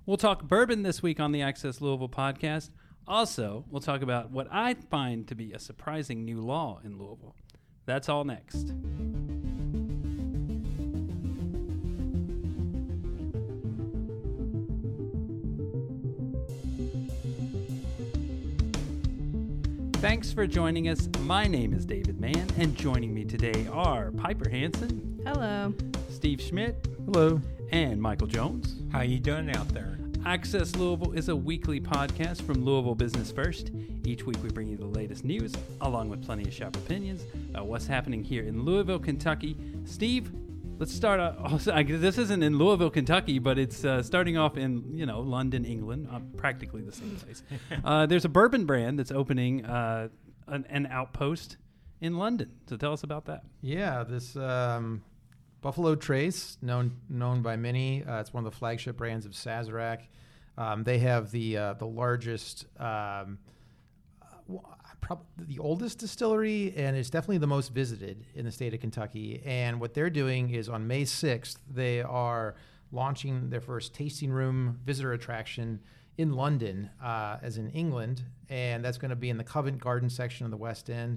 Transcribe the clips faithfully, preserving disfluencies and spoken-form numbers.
We'll talk bourbon this week on the Access Louisville podcast. Also, we'll talk about what I find to be a surprising new law in Louisville. That's all next. Thanks for joining us. My name is David Mann, and joining me today are Piper Hansen. Hello. Steve Schmidt. Hello. And Michael Jones. How you doing out there? Access Louisville is a weekly podcast from Louisville Business First. Each week we bring you the latest news, along with plenty of shop opinions about what's happening here in Louisville, Kentucky. Steve, let's start off. This isn't in Louisville, Kentucky, but it's uh, starting off in, you know, London, England, uh, practically the same place. Uh, there's a bourbon brand that's opening uh, an, an outpost in London. So tell us about that. Yeah, this um, Buffalo Trace, known known by many. Uh, it's one of the flagship brands of Sazerac. Um, they have the uh, the largest, um, uh, prob- the oldest distillery, and it's definitely the most visited in the state of Kentucky. And what they're doing is on May sixth, they are launching their first tasting room visitor attraction in London, uh, as in England, and that's going to be in the Covent Garden section of the West End.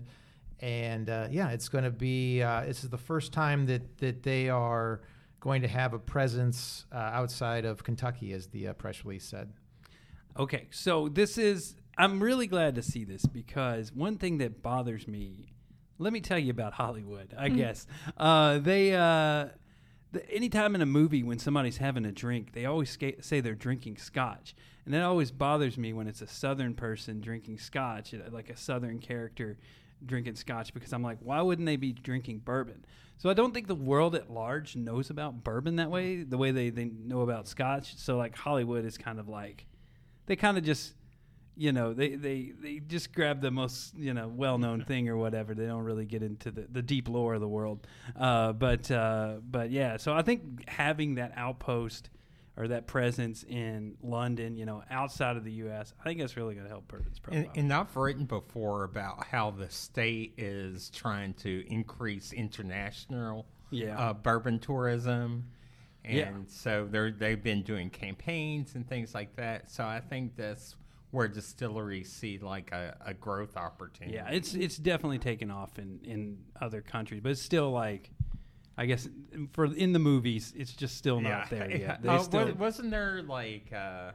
And uh, yeah, it's going to be. Uh, this is the first time that that they are going to have a presence uh, outside of Kentucky, as the uh, press release said. Okay, so this is. I'm really glad to see this because one thing that bothers me. Let me tell you about Hollywood. I guess uh, they. Uh, the, anytime in a movie when somebody's having a drink, they always ska- say they're drinking scotch, and that always bothers me when it's a Southern person drinking scotch, like a Southern character drinking scotch, because I'm like, why wouldn't they be drinking bourbon? So I don't think the world at large knows about bourbon that way, the way they, they know about scotch. So like Hollywood is kind of like, they kind of just, you know, they, they, they just grab the most, you know, well-known thing or whatever. They don't really get into the, the deep lore of the world. Uh, but, uh, but yeah, so I think having that outpost or that presence in London, you know, outside of the U S, I think that's really going to help bourbon's profile. And, and I've written before about how the state is trying to increase international yeah. uh, bourbon tourism. And yeah. so they're, they've been doing campaigns and things like that. So I think that's where distilleries see like a, a growth opportunity. Yeah, it's it's definitely taken off in, in other countries, but it's still like, I guess for in the movies, it's just still not yeah, there yeah. yet. They Uh, still, wasn't there like uh,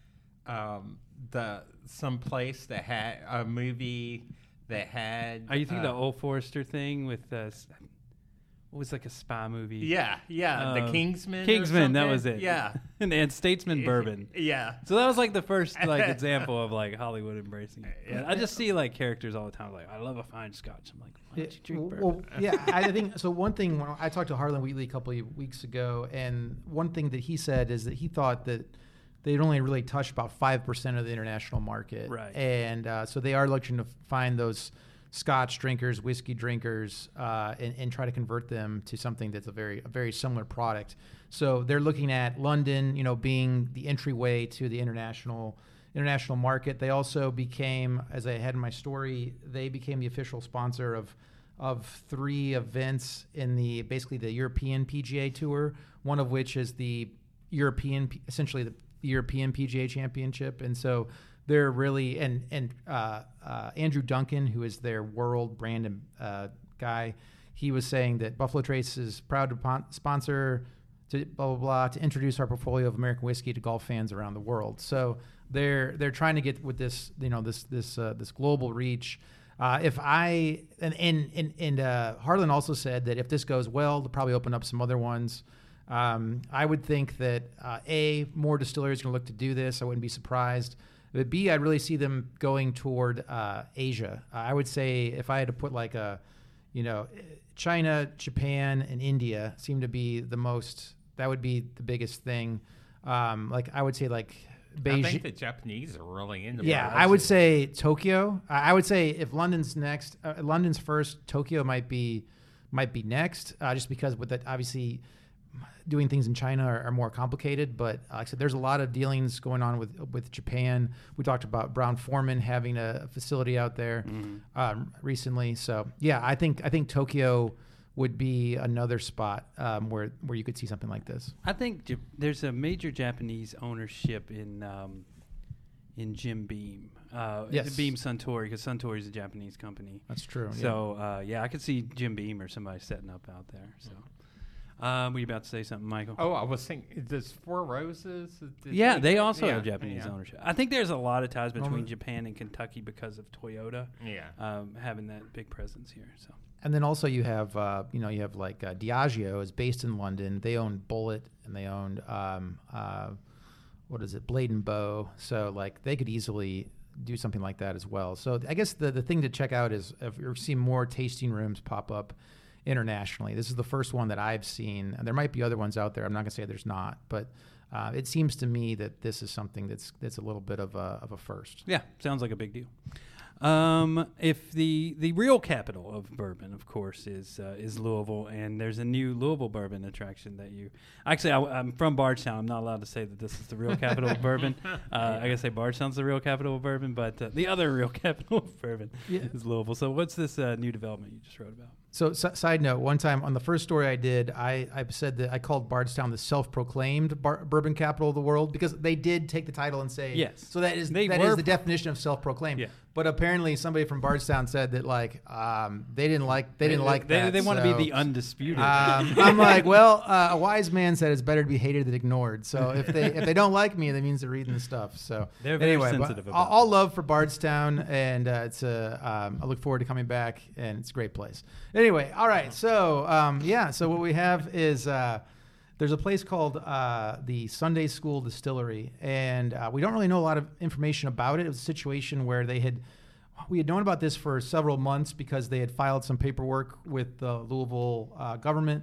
um, the some place that had a movie that had? are you thinking uh, the Old Forester thing with uh, what was like a spy movie? Yeah, yeah, Um, the Kingsman. or Kingsman, that something? was it. Yeah, and they had Statesman bourbon. yeah. So that was like the first like example of like Hollywood embracing it. Yeah. But I just see like characters all the time like, I love a fine scotch. I'm like, why don't you drink bourbon? Well, yeah, I think so. One thing, when I talked to Harlan Wheatley a couple of weeks ago, and one thing that he said is that he thought that they'd only really touched about five percent of the international market, Right. And uh, so they are looking to find those Scotch drinkers, whiskey drinkers, uh, and, and try to convert them to something that's a very a very similar product. So they're looking at London, you know, being the entryway to the international international market. They also became, as I had in my story, they became the official sponsor of of three events in the basically the European P G A Tour. One of which is the European, essentially the European P G A Championship, and so. They're really and and uh, uh, Andrew Duncan, who is their world brand uh, guy, he was saying that Buffalo Trace is proud to pon- sponsor to blah blah blah to introduce our portfolio of American whiskey to golf fans around the world. So they're they're trying to get with this you know this this uh, this global reach. Uh, if I and and and, and uh, Harlan also said that if this goes well, they'll probably open up some other ones. Um, I would think that uh, a more distilleries are going to look to do this. I wouldn't be surprised. But B, I'd really see them going toward uh, Asia. Uh, I would say if I had to put like a, you know, China, Japan, and India seem to be the most. That would be the biggest thing. Um, like I would say like Beijing. I think the Japanese are really into. Yeah, bourbon. I would say Tokyo. I I would say if London's next, uh, London's first, Tokyo might be might be next. Uh, just because with that, obviously, doing things in China are, are more complicated. But uh, like I said, there's a lot of dealings going on with with Japan. We talked about Brown-Forman having a facility out there Mm-hmm. um, recently. So yeah, I think I think Tokyo would be another spot um, where where you could see something like this. I think Jap- there's a major Japanese ownership in um, in Jim Beam. Uh, Yes. Beam Suntory, because Suntory is a Japanese company. That's true. yeah. So uh, yeah, I could see Jim Beam or somebody setting up out there. So, um, were you about to say something, Michael? Oh, I was thinking, does Four Roses? did Yeah, they also yeah, have Japanese yeah. ownership. I think there's a lot of ties between Normally- Japan and Kentucky because of Toyota Yeah. um, having that big presence here. So And then also you have, uh, you know, you have like uh, Diageo is based in London. They own Bullet and they owned, um, uh, what is it, Blade and Bow. So like they could easily do something like that as well. So I guess the, the thing to check out is if you're seeing more tasting rooms pop up internationally. This is the first one that I've seen. And there might be other ones out there. I'm not going to say there's not, but uh, it seems to me that this is something that's that's a little bit of a, of a first. yeah, sounds like a big deal. Um, if the the real capital of bourbon, of course, is uh, is Louisville, and there's a new Louisville bourbon attraction that you actually I, I'm from Bardstown. I'm not allowed to say that this is the real capital of bourbon. Uh, I gotta say Bardstown's the real capital of bourbon, but uh, the other real capital of bourbon Yeah. is Louisville. So what's this uh, new development you just wrote about? So, s- side note, one time on the first story I did, I, I said that I called Bardstown the self-proclaimed bar- bourbon capital of the world because they did take the title and say, Yes. So that is They that were is the pro- definition of self-proclaimed. Yeah. But apparently somebody from Bardstown said that like um, they didn't like they didn't like they, that. They want to so, be the undisputed. um, I'm like, well, uh, a wise man said it's better to be hated than ignored. So if they if they don't like me, that means they're reading the stuff. So They're very anyway, but sensitive about all, all love for Bardstown, and uh, it's a. Um, I look forward to coming back, and it's a great place. Anyway, all right. So um, yeah, so what we have is. Uh, There's a place called uh, the Sunday School Distillery, and uh, we don't really know a lot of information about it. It was a situation where they had, we had known about this for several months because they had filed some paperwork with the Louisville uh, government.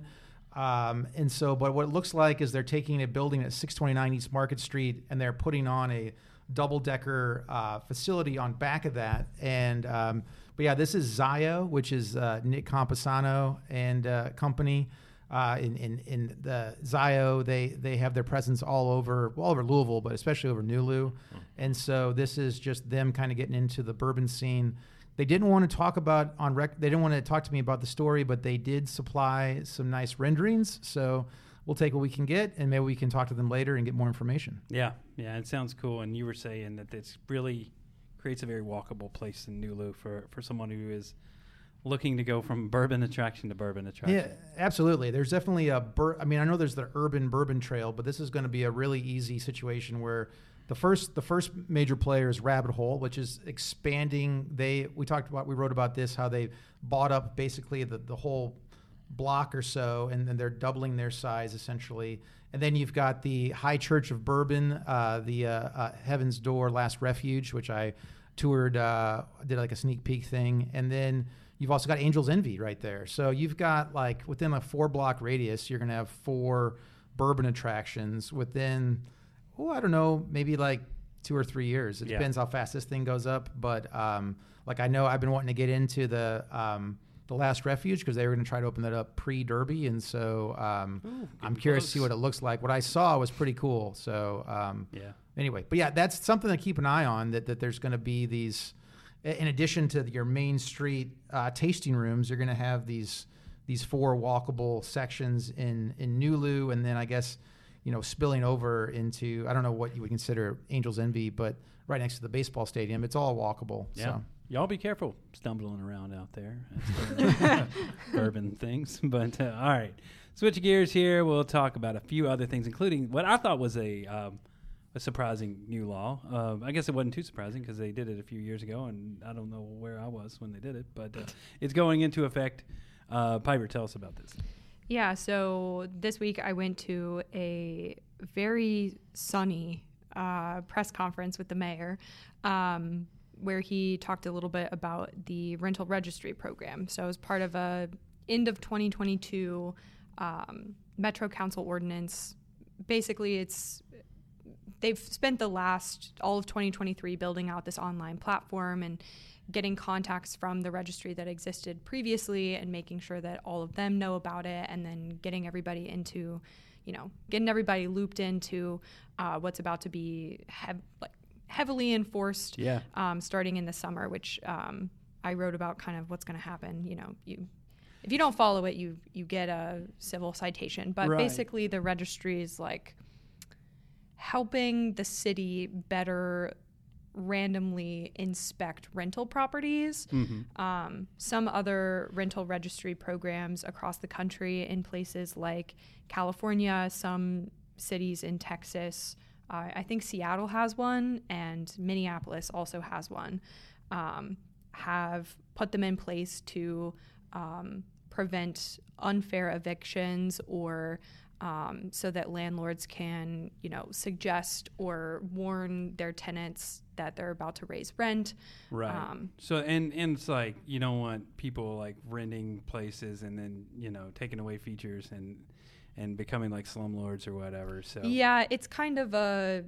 Um, and so, but what it looks like is they're taking a building at six twenty-nine East Market Street, and they're putting on a double-decker uh, facility on back of that. And um, but yeah, this is Zio, which is uh, Nick Camposano and uh, company. Uh, in, in in the Zio, they they have their presence all over all over Louisville, but especially over Nulu. Mm-hmm. And so this is just them kind of getting into the bourbon scene. They didn't want to talk about on rec. They didn't want to talk to me about the story, but they did supply some nice renderings. So we'll take what we can get, and maybe we can talk to them later and get more information. Yeah, yeah, it sounds cool. And you were saying that it's really creates a very walkable place in Nulu for for someone who is looking to go from bourbon attraction to bourbon attraction. Yeah, absolutely. There's definitely a bur- I mean, I know there's the urban bourbon trail, but this is going to be a really easy situation where the first the first major player is Rabbit Hole, which is expanding. They we talked about we wrote about this how they bought up basically the the whole block or so, and then they're doubling their size essentially. And then you've got the High Church of Bourbon, uh, the uh, uh, Heaven's Door Last Refuge, which I toured, uh, did like a sneak peek thing, and then you've also got Angel's Envy right there. So you've got like within a four block radius, you're going to have four bourbon attractions within, oh, I don't know, maybe like two or three years. It Yeah. depends how fast this thing goes up. But um, like I know I've been wanting to get into the um, the Last Refuge because they were going to try to open that up pre-Derby. And so um, Ooh, I'm getting curious to see close. what it looks like. What I saw was pretty cool. So um, Yeah. anyway, but yeah, that's something to keep an eye on, that, that there's going to be these, in addition to your main street uh, tasting rooms, you're going to have these these four walkable sections in, in Nulu, and then I guess, you know, spilling over into, I don't know what you would consider Angel's Envy, but right next to the baseball stadium, it's all walkable. Yeah. So. Y'all be careful stumbling around out there. Bourbon things. But uh, all right. Switch gears here. We'll talk about a few other things, including what I thought was a um, a surprising new law. Uh, I guess it wasn't too surprising because they did it a few years ago, and I don't know where I was when they did it. But uh, it's going into effect. Uh, Piper, tell us about this. Yeah, so this week I went to a very sunny uh, press conference with the mayor, um, where he talked a little bit about the rental registry program. So as part of a end of twenty twenty-two um, Metro Council ordinance, basically it's they've spent the last all of twenty twenty-three building out this online platform and getting contacts from the registry that existed previously and making sure that all of them know about it, and then getting everybody into, you know, getting everybody looped into uh, what's about to be hev- like heavily enforced Yeah. um, starting in the summer, which um, I wrote about kind of what's going to happen. You know, you if you don't follow it, you you get a civil citation. But Right. basically, the registry is like helping the city better randomly inspect rental properties. Mm-hmm. Um, some other rental registry programs across the country in places like California, some cities in Texas. Uh, I think Seattle has one, and Minneapolis also has one. Um, have put them in place to um, prevent unfair evictions, or um, so that landlords can, you know, suggest or warn their tenants that they're about to raise rent. Right. Um, so and and it's like you don't want people like renting places and then you know taking away features and and becoming like slumlords or whatever. So Yeah, it's kind of a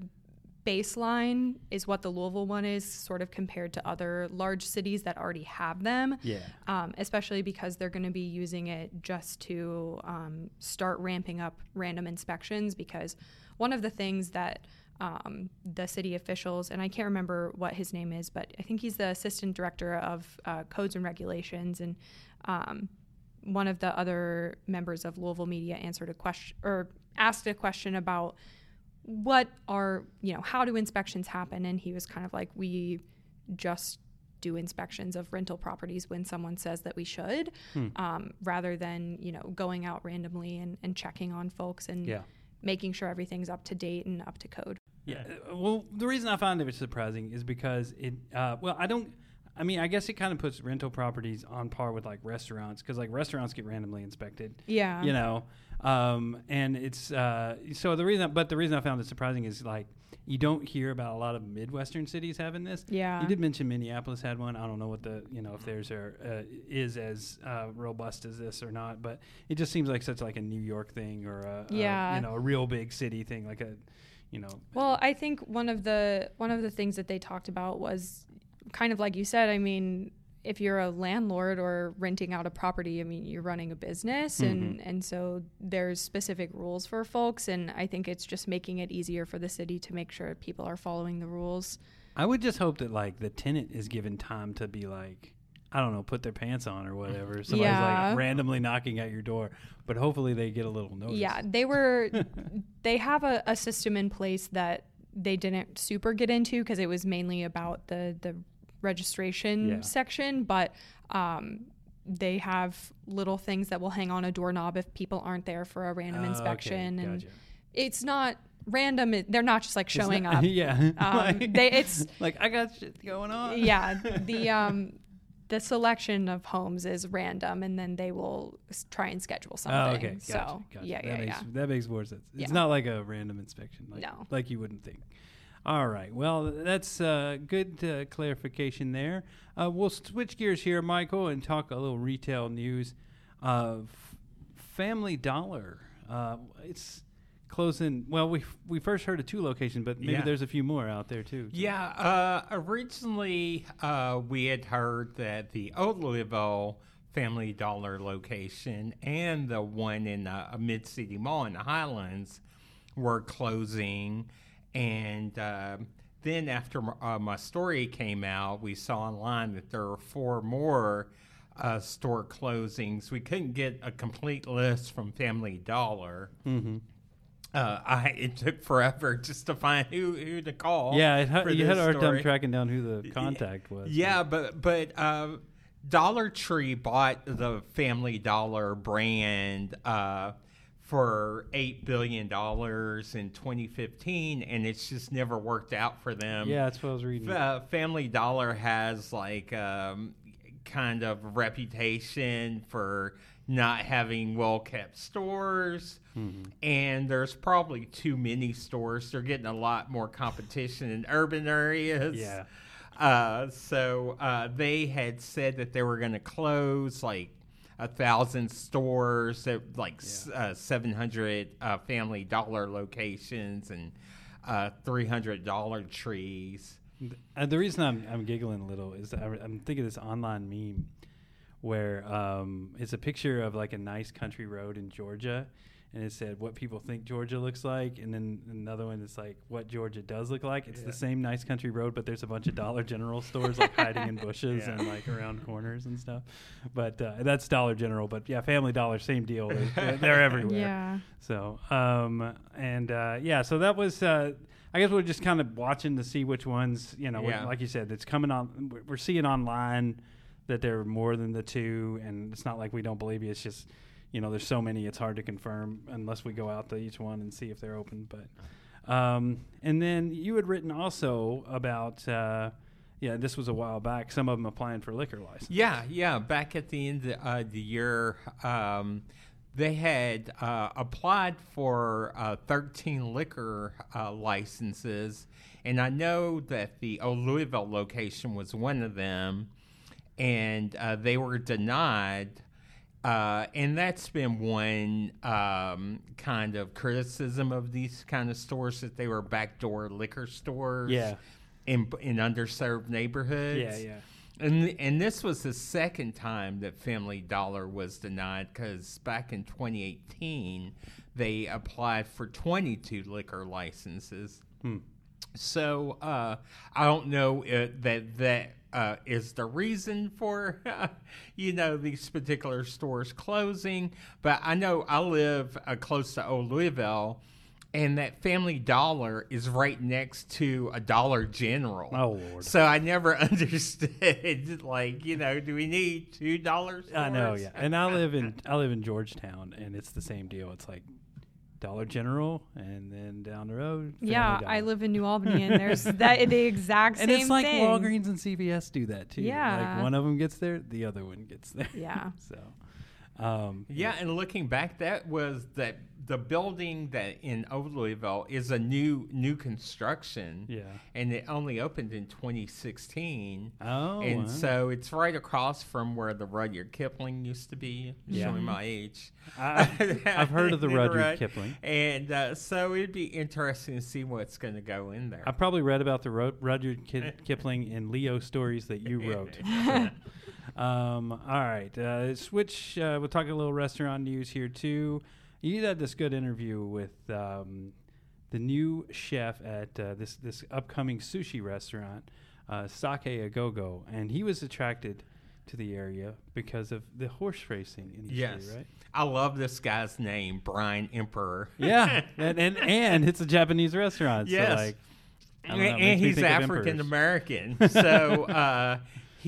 baseline is what the Louisville one is, sort of compared to other large cities that already have them. Yeah. Um, especially because they're going to be using it just to um, start ramping up random inspections. Because one of the things that um, the city officials, and I can't remember what his name is, but I think he's the assistant director of uh, codes and regulations, and um, one of the other members of Louisville Media answered a question or asked a question about what are, you know, how do inspections happen? And he was kind of like, we just do inspections of rental properties when someone says that we should, Hmm. um, rather than, you know, going out randomly and, and checking on folks and Yeah. making sure everything's up to date and up to code. Yeah. uh, Well, the reason I found it surprising is because it. Uh, well, I don't. I mean, I guess it kind of puts rental properties on par with like restaurants, because like restaurants get randomly inspected. Yeah. You know, um, and it's uh, so the reason. But the reason I found it surprising is like you don't hear about a lot of Midwestern cities having this. Yeah. You did mention Minneapolis had one. I don't know what the you know if theirs are uh, is as uh, robust as this or not, but it just seems like such like a New York thing or a, Yeah. a you know a real big city thing, like a you know. Well, I think one of the one of the things that they talked about was kind of like you said. I mean, if you're a landlord or renting out a property, I mean, you're running a business, and, Mhm. and so there's specific rules for folks, and I think it's just making it easier for the city to make sure people are following the rules. I would just hope that like the tenant is given time to be like, I don't know, put their pants on or whatever. Somebody's Yeah. like randomly knocking at your door, but hopefully they get a little notice. Yeah, they were, they have a, a system in place that they didn't super get into because it was mainly about the, the registration Yeah. section, but um, they have little things that will hang on a doorknob if people aren't there for a random Oh, okay, inspection. And gotcha. it's not random. It, they're not just like It's showing not- up. yeah. Um, like, they, it's, like I got shit going on. yeah, the, um, the selection of homes is random, and then they will s- try and schedule something. Oh, okay. Gotcha, So, gotcha. yeah, that yeah, makes, yeah. That makes more sense. It's Yeah. not like a random inspection. Like, No. Like you wouldn't think. All right. Well, that's uh, good uh, clarification there. Uh, we'll switch gears here, Michael, and talk a little retail news. Uh, F- Family Dollar. Uh, it's closing. Well, we we first heard of two locations, but maybe Yeah. there's a few more out there too. Yeah, uh, originally uh, we had heard that the old Louisville Family Dollar location and the one in uh, a Mid-City Mall in the Highlands were closing. And uh, then after m- uh, my story came out, we saw online that there were four more uh, store closings. We couldn't get a complete list from Family Dollar. Mm-hmm. Uh, I it took forever just to find who, who to call. Yeah, it ha- for you had a this hard time story. tracking down who the contact was. Yeah, but but uh, Dollar Tree bought the Family Dollar brand uh, for eight billion dollars in twenty fifteen, and it's just never worked out for them. Yeah, that's what I was reading. Uh, Family Dollar has like um, kind of reputation for not having well kept stores. Mm-hmm. And there's probably too many stores. They're getting a lot more competition in urban areas. Yeah. Uh, so uh, they had said that they were going to close like a thousand stores, at like s Yeah. uh, seven hundred uh, Family Dollar locations, and uh, three hundred Dollar Trees. Uh, the reason I'm, I'm giggling a little is that I, I'm thinking of this online meme where um, it's a picture of like a nice country road in Georgia, and it said what people think Georgia looks like, and then another one that's like what Georgia does look like. It's Yeah. the same nice country road, but there's a bunch of Dollar General stores like hiding in bushes Yeah. and like around corners and stuff. But uh, that's Dollar General. But yeah, Family Dollar, same deal. They're, they're, they're everywhere. Yeah. So um and uh, yeah, so that was. Uh, I guess we're just kind of watching to see which ones, you know, Yeah. like you said, it's coming on. We're- We're seeing online that there are more than the two, and it's not like we don't believe you. It's just, you know, there's so many, it's hard to confirm unless we go out to each one and see if they're open. But, um, and then you had written also about, uh, yeah, this was a while back, some of them applying for liquor license. Yeah, yeah. Back at the end of uh, the year, um, they had uh, applied for uh, thirteen liquor uh, licenses, and I know that the old Louisville location was one of them, and uh, they were denied. Uh, and that's been one um, kind of criticism of these kind of stores, that they were backdoor liquor stores Yeah. in in underserved neighborhoods. Yeah, yeah. And and this was the second time that Family Dollar was denied, because back in twenty eighteen they applied for twenty-two liquor licenses. Hmm. So uh, I don't know uh, that that uh, is the reason for uh, you know these particular stores closing, but I know I live uh, close to Old Louisville. And that Family Dollar is right next to a Dollar General. Oh, Lord. So I never understood, like, you know, do we need two dollars? I know, yeah. And I live in I live in Georgetown, and it's the same deal. It's like Dollar General, and then down the road, Family Yeah, Dollar. I live in New Albany, and there's that the exact same And it's like thing. Walgreens and C V S do that too. Yeah. Like one of them gets there, the other one gets there. Yeah. So, um, Yeah, and looking back, that was that the building that in Old Louisville is a new new construction. Yeah. And it only opened in twenty sixteen. Oh, and wow. so it's right across from where the Rudyard Kipling used to be. Yeah. Showing my age. I, I've heard of the Rudyard Right. Kipling. And uh, so it'd be interesting to see what's going to go in there. I probably read about the Ru- Rudyard Ki- Kipling in Leo stories that you wrote. So, um, all right, uh, switch. Uh, we'll talk a little restaurant news here too. You had this good interview with um, the new chef at uh, this this upcoming sushi restaurant, uh, Sake A Go Go, and he was attracted to the area because of the horse racing industry, Yes. right? I love this guy's name, Brian Emperor. Yeah, and, and and it's a Japanese restaurant. Yes. So like, I don't know, it and makes me he's think of African emperors. American. So uh,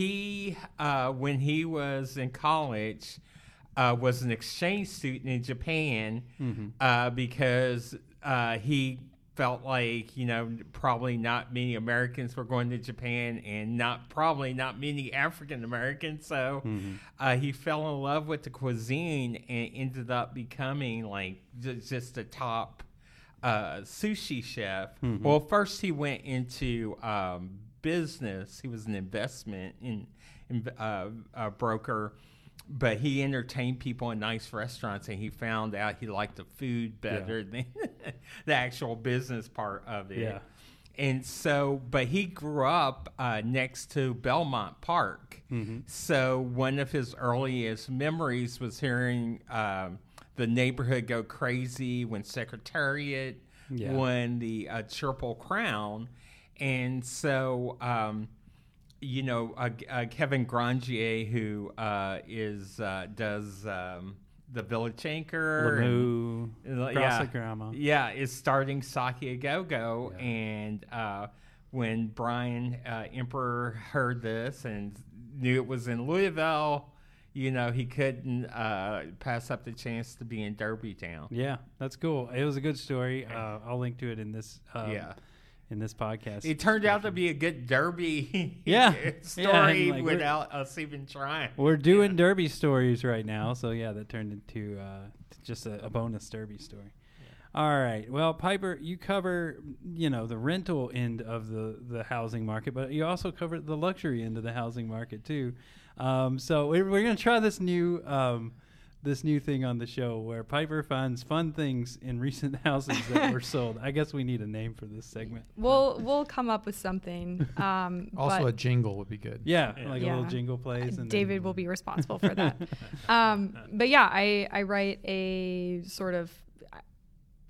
he, uh, when he was in college, uh, was an exchange student in Japan Mm-hmm. uh, because uh, he felt like, you know, probably not many Americans were going to Japan, and not probably not many African Americans. So Mm-hmm. uh, he fell in love with the cuisine and ended up becoming like j- just a top uh, sushi chef. Mhm. Well, first he went into um, business. He was an investment in, in uh, uh, broker. But he entertained people in nice restaurants, and he found out he liked the food better than the actual business part of it. Yeah. And so, but he grew up uh, next to Belmont Park. Mm-hmm. So one of his earliest memories was hearing um, the neighborhood go crazy when Secretariat Yeah. won the uh, Triple Crown. And so... Um, you know, uh, uh, Kevin Grandier, who uh, is uh, does um, the Village Anchor, Lemieux, and, uh, Cross yeah, the Grandma. yeah, is starting Sake A Go Go, and uh, when Brian uh, Emperor heard this and knew it was in Louisville, you know, he couldn't uh, pass up the chance to be in Derbytown. Yeah, that's cool. It was a good story. Uh, I'll link to it in this. Um, Yeah. In this podcast, It turned out to be a good Derby Yeah. story Yeah, and, like, we're- without us even trying. We're doing Derby stories right now, so yeah, that turned into uh, just a, a bonus Derby story. All right. Well, Piper, you cover, you know, the rental end of the, the housing market, but you also cover the luxury end of the housing market too. Um, so we're, we're going to try this new um, this new thing on the show where Piper finds fun things in recent houses that were sold. I guess we need a name for this segment. We'll we'll come up with something. Um, Also, but a jingle would be good. Yeah, Yeah. like a Yeah. little jingle plays. And David then, will be responsible for that. um, but yeah, I I write a sort of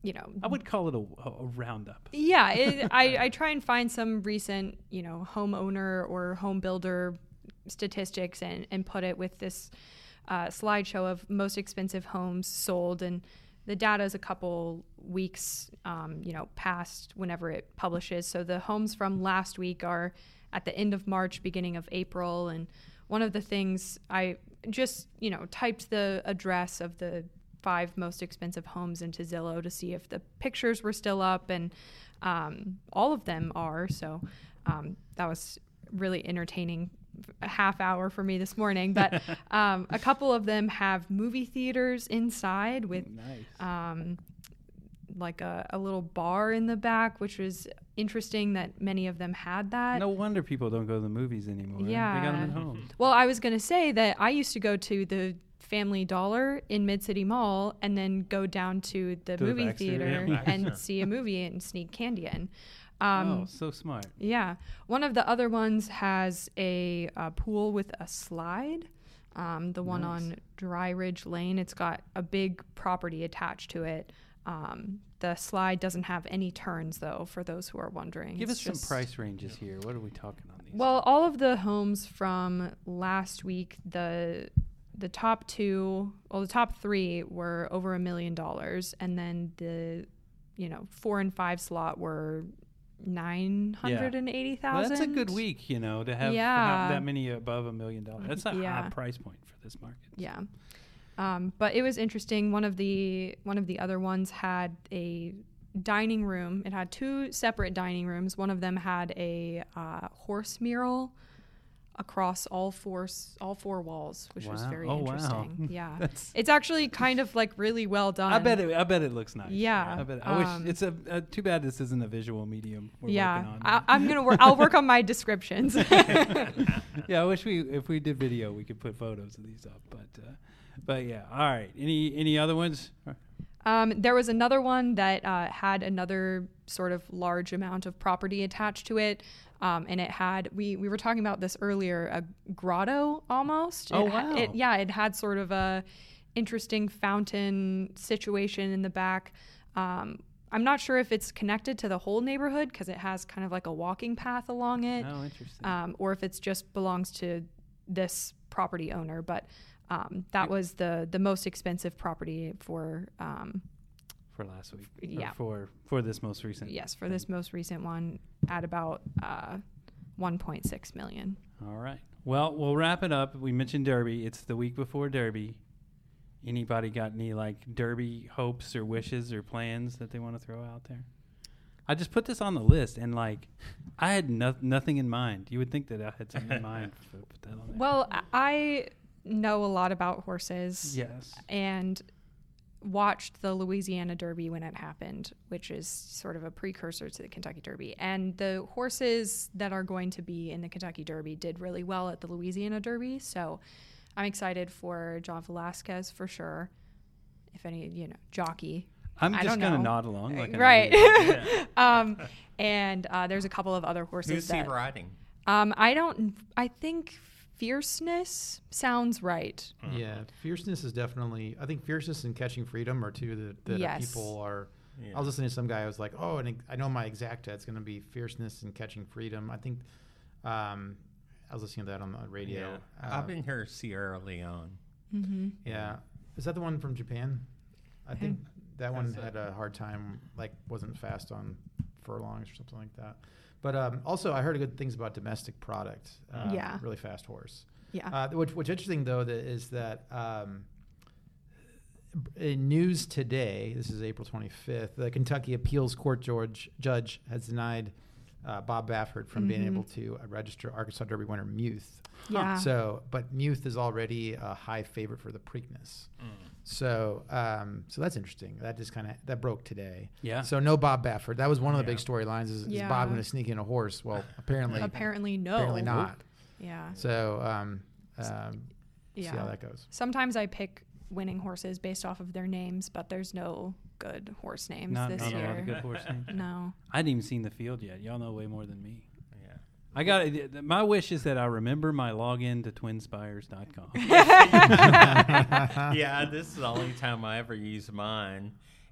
you know, I would call it a, a roundup. yeah, it, I, I try and find some recent, you know, homeowner or home builder statistics and, and put it with this uh, slideshow of most expensive homes sold. And the data is a couple weeks, um, you know, past whenever it publishes. So the homes from last week are at the end of March, beginning of April. And one of the things I just, you know, typed the address of the five most expensive homes into Zillow to see if the pictures were still up, and um, all of them are. So um, that was really entertaining, a half hour for me this morning. But um, a couple of them have movie theaters inside with Nice. um, like a, a little bar in the back, which was interesting that many of them had that. No wonder people don't go to the movies anymore. Yeah. They got them at home. Well, I was going to say that I used to go to the Family Dollar in Mid-City Mall and then go down to the To the movie back seat, theater yeah. and see a movie and sneak candy in. Um, oh, so smart. Yeah. One of the other ones has a, uh pool with a slide. Um, the one Nice. on Dry Ridge Lane, it's got a big property attached to it. Um, the slide doesn't have any turns, though, for those who are wondering. Give It's us some just- price ranges here. What are we talking on these? Well, all of the homes from last week, the the top two, well, the top three were over a million dollars, and then the, you know, four and five slot were nine hundred and eighty Well, thousand. that's a good week, you know, to have, Yeah. have that many above a million dollars. That's a Yeah. high price point for this market. Yeah. Um, but it was interesting. One of the one of the other ones had a dining room. It had two separate dining rooms. One of them had a uh, horse mural across all four s- all four walls, which was Wow. very Oh, wow. interesting. Yeah, That's- it's actually kind of like really well done. I bet it. I bet it looks nice. Yeah, I bet. I um, wish it's a. Uh, too bad this isn't a visual medium. We're yeah, working on. I, I'm gonna work. I'll work on my descriptions. Yeah, I wish we if we did video, we could put photos of these up. But, uh, but yeah. All right. Any any other ones? Um, there was another one that uh, had another sort of large amount of property attached to it. Um, and it had, we, we were talking about this earlier, a grotto almost. Oh, It ha- wow. it, yeah, it had sort of a interesting fountain situation in the back. Um, I'm not sure if it's connected to the whole neighborhood because it has kind of like a walking path along it, Oh, interesting. um, or if it's just belongs to this property owner. But um, that was the, the most expensive property for um, for last week. Or yeah. For for this most recent. Yes, for this most recent one at about uh, one point six million. All right. Well, we'll wrap it up. We mentioned Derby. It's the week before Derby. Anybody got any like Derby hopes or wishes or plans that they want to throw out there? I just put this on the list and like I had no- nothing in mind. You would think that I had something in mind to put that on there. Well, I know a lot about horses. Yes. And watched the Louisiana Derby when it happened, which is sort of a precursor to the Kentucky Derby. And the horses that are going to be in the Kentucky Derby did really well at the Louisiana Derby. So I'm excited for John Velasquez for sure. If any, you know, jockey. I'm I just don't going to know. nod along. Like I know Right. you are. um, and uh, there's a couple of other horses Who's he that riding? um, I don't. I think Fierceness sounds right. Yeah, fierceness is definitely. I think fierceness and catching freedom are two that, that Yes. people are. Yeah. I was listening to some guy who was like, "Oh, and I know my exacta. It's going to be fierceness and catching freedom." I think. Um, I was listening to that on the radio. Yeah. Uh, I've been here Sierra Leone. Mm-hmm. Yeah, is that the one from Japan? I think that one That's had a hard time. Like, wasn't fast on furlongs or something like that. But um, also, I heard good things about Domestic Product. Uh, Yeah. really fast horse. Yeah. Uh, which, which interesting though that is that um, in news today, this is April twenty-fifth, the Kentucky Appeals Court George, judge has denied uh, Bob Baffert from being Mhm. able to uh, register Arkansas Derby winner Muth. Yeah. So, but Muth is already a high favorite for the Preakness. So, um, so that's interesting. That just kind of that broke today. Yeah. So no Bob Baffert. That was one of the Yeah. big storylines. Is, is Yeah. Bob going to sneak in a horse? Well, apparently, Apparently, no. apparently not. Yeah. So, um, um, Yeah. see how that goes. Sometimes I pick winning horses based off of their names, but there's no good horse names Not, this not a lot year. of good horse names. No. I hadn't even seen the field yet. Y'all know way more than me. Yeah. I got my wish is that I remember my login to twin spires dot com. Yeah, this is the only time I ever use mine.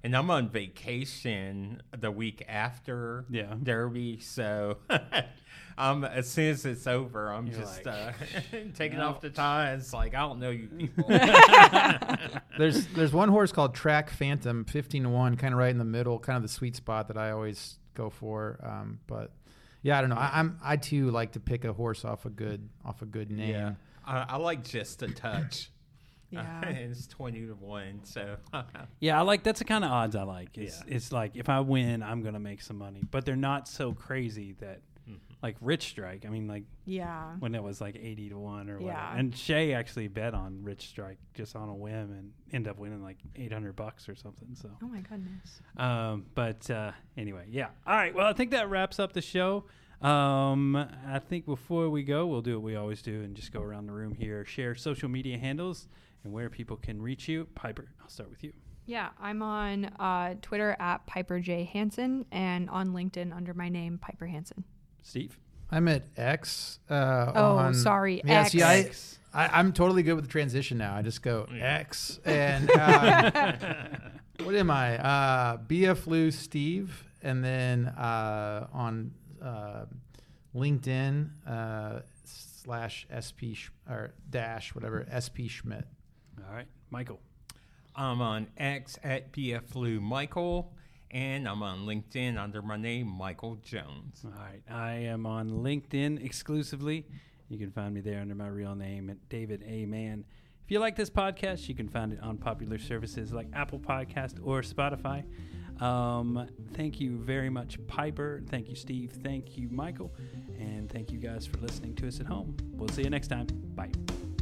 and I'm on vacation the week after Yeah. Derby, so um, as soon as it's over, I'm You're just like, uh, taking no. off the tie. It's like, I don't know you people. There's there's one horse called Track Phantom, fifteen to one, kind of right in the middle, kind of the sweet spot that I always go for. Um, but yeah, I don't know. I, I'm I too like to pick a horse off a good off a good name. Yeah, I, I like Just a Touch. Yeah. Uh, it's twenty to one, so Yeah, I like that's the kind of odds I like. It's, Yeah. it's like if I win, I'm gonna make some money, but they're not so crazy that Mhm. like Rich Strike. I mean, like Yeah. when it was like eighty to one or whatever. Yeah. And Shay actually bet on Rich Strike just on a whim and end up winning like eight hundred bucks or something. So, Oh my goodness. um, but uh, anyway, yeah. All right. Well, I think that wraps up the show. Um, I think before we go, we'll do what we always do and just go around the room here, share social media handles and where people can reach you. Piper, I'll start with you. Yeah, I'm on uh, Twitter at Piper J Hansen and on LinkedIn under my name Piper Hansen. Steve. I'm at X. Uh, Oh, on, sorry, Yeah, X. see, I, X. I I'm totally good with the transition now. I just go Yeah. X and um, what am I? Uh, B F Lou Steve, and then uh, on uh, LinkedIn uh, slash S P Sch- or dash whatever S P Schmidt. All right, Michael. I'm on X at B F Lou Michael, and I'm on LinkedIn under my name, Michael Jones. All right, I am on LinkedIn exclusively. You can find me there under my real name, at David A. Mann. If you like this podcast, you can find it on popular services like Apple Podcast or Spotify. Um, thank you very much, Piper. Thank you, Steve. Thank you, Michael. And thank you guys for listening to us at home. We'll see you next time. Bye.